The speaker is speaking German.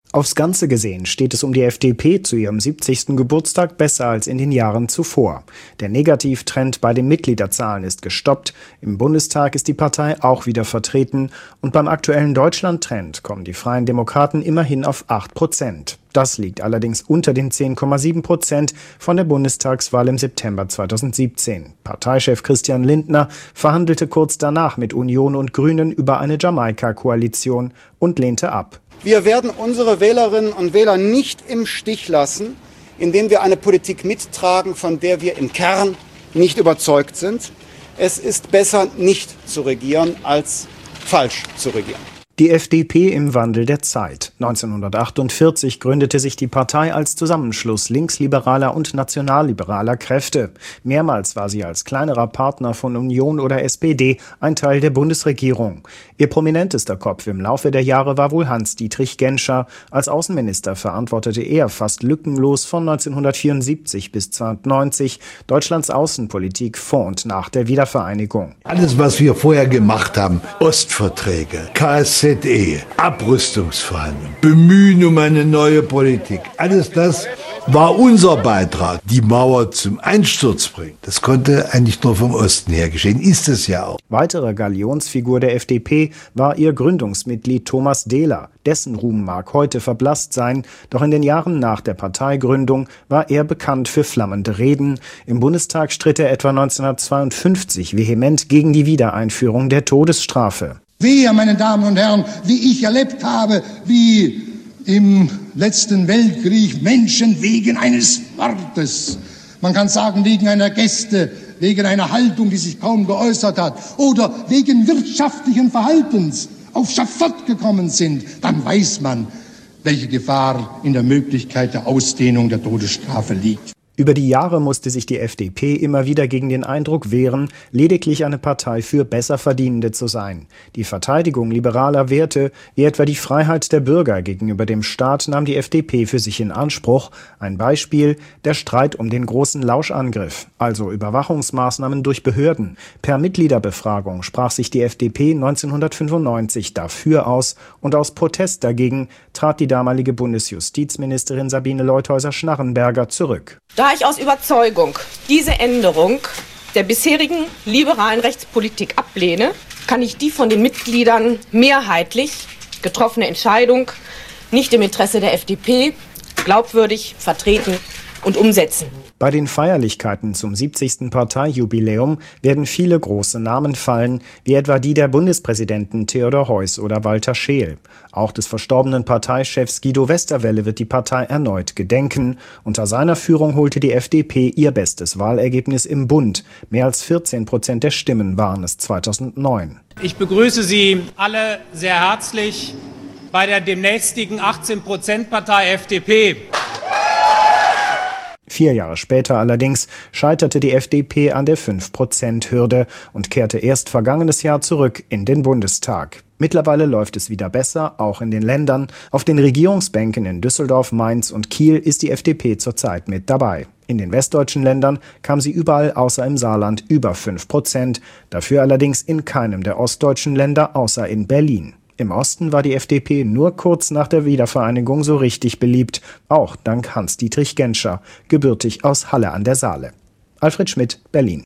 Aufs Ganze gesehen steht es um die FDP zu ihrem 70. Geburtstag besser als in den Jahren zuvor. Der Negativtrend bei den Mitgliederzahlen ist gestoppt, im Bundestag ist die Partei auch wieder vertreten und beim aktuellen Deutschland-Trend kommen die Freien Demokraten immerhin auf 8%. Das liegt allerdings unter den 10,7% von der Bundestagswahl im September 2017. Parteichef Christian Lindner verhandelte kurz danach mit Union und Grünen über eine Jamaika-Koalition und lehnte ab. Wir werden unsere Wählerinnen und Wähler nicht im Stich lassen, indem wir eine Politik mittragen, von der wir im Kern nicht überzeugt sind. Es ist besser, nicht zu regieren, als falsch zu regieren. Die FDP im Wandel der Zeit. 1948 gründete sich die Partei als Zusammenschluss linksliberaler und nationalliberaler Kräfte. Mehrmals war sie als kleinerer Partner von Union oder SPD ein Teil der Bundesregierung. Ihr prominentester Kopf im Laufe der Jahre war wohl Hans-Dietrich Genscher. Als Außenminister verantwortete er fast lückenlos von 1974 bis 1992 Deutschlands Außenpolitik vor und nach der Wiedervereinigung. Alles, was wir vorher gemacht haben, Ostverträge, KSC, Abrüstungsverhandlungen, Bemühen um eine neue Politik. Alles das war unser Beitrag, die Mauer zum Einsturz bringen. Das konnte eigentlich nur vom Osten her geschehen, ist es ja auch. Weitere Galionsfigur der FDP war ihr Gründungsmitglied Thomas Dehler. Dessen Ruhm mag heute verblasst sein, doch in den Jahren nach der Parteigründung war er bekannt für flammende Reden. Im Bundestag stritt er etwa 1952 vehement gegen die Wiedereinführung der Todesstrafe. Wehe, meine Damen und Herren, wie ich erlebt habe, wie im letzten Weltkrieg Menschen wegen eines Wortes, man kann sagen wegen einer Geste, wegen einer Haltung, die sich kaum geäußert hat, oder wegen wirtschaftlichen Verhaltens auf Schafott gekommen sind, dann weiß man, welche Gefahr in der Möglichkeit der Ausdehnung der Todesstrafe liegt. Über die Jahre musste sich die FDP immer wieder gegen den Eindruck wehren, lediglich eine Partei für Besserverdienende zu sein. Die Verteidigung liberaler Werte, wie etwa die Freiheit der Bürger gegenüber dem Staat, nahm die FDP für sich in Anspruch. Ein Beispiel: der Streit um den großen Lauschangriff, also Überwachungsmaßnahmen durch Behörden. Per Mitgliederbefragung sprach sich die FDP 1995 dafür aus und aus Protest dagegen trat die damalige Bundesjustizministerin Sabine Leutheusser-Schnarrenberger zurück. Da ich aus Überzeugung diese Änderung der bisherigen liberalen Rechtspolitik ablehne, kann ich die von den Mitgliedern mehrheitlich getroffene Entscheidung nicht im Interesse der FDP glaubwürdig vertreten und umsetzen. Bei den Feierlichkeiten zum 70. Parteijubiläum werden viele große Namen fallen, wie etwa die der Bundespräsidenten Theodor Heuss oder Walter Scheel. Auch des verstorbenen Parteichefs Guido Westerwelle wird die Partei erneut gedenken. Unter seiner Führung holte die FDP ihr bestes Wahlergebnis im Bund. Mehr als 14% der Stimmen waren es 2009. Ich begrüße Sie alle sehr herzlich bei der demnächstigen 18%-Partei FDP. 4 Jahre später allerdings scheiterte die FDP an der 5%-Hürde und kehrte erst vergangenes Jahr zurück in den Bundestag. Mittlerweile läuft es wieder besser, auch in den Ländern. Auf den Regierungsbänken in Düsseldorf, Mainz und Kiel ist die FDP zurzeit mit dabei. In den westdeutschen Ländern kam sie überall außer im Saarland über 5%, dafür allerdings in keinem der ostdeutschen Länder außer in Berlin. Im Osten war die FDP nur kurz nach der Wiedervereinigung so richtig beliebt, auch dank Hans-Dietrich Genscher, gebürtig aus Halle an der Saale. Alfred Schmidt, Berlin.